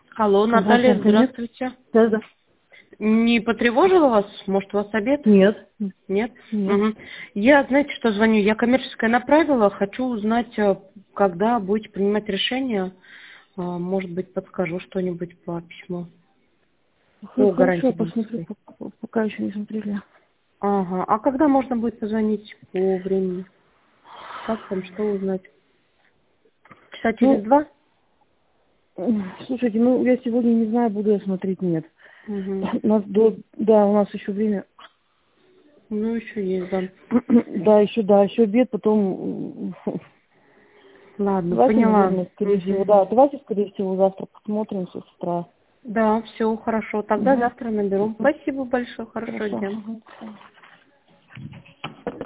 Алло, Наталья, здравствуйте. Да. Не потревожила вас? Может, у вас обед? Нет. Нет? Нет. Угу. Я, знаете, что звоню? Я коммерческое направила. Хочу узнать, когда будете принимать решение. Может быть, подскажу что-нибудь по письму. По гарантии Хорошо, посмотрю, действий. пока еще не смотрели. Ага. А когда можно будет позвонить по времени? Как там, что узнать? Часа через Ну, 2? слушайте, я сегодня не знаю, буду я смотреть, нет. Угу. У нас у нас еще время. Ну, еще есть, да. еще обед, потом Ладно, давайте, поняла. наверное, скорее всего, Угу. давайте, скорее всего, завтра посмотрим с утра. Да, все, хорошо. Тогда Угу. завтра наберу. Спасибо большое. Хорошего Хорошо. дня. Угу.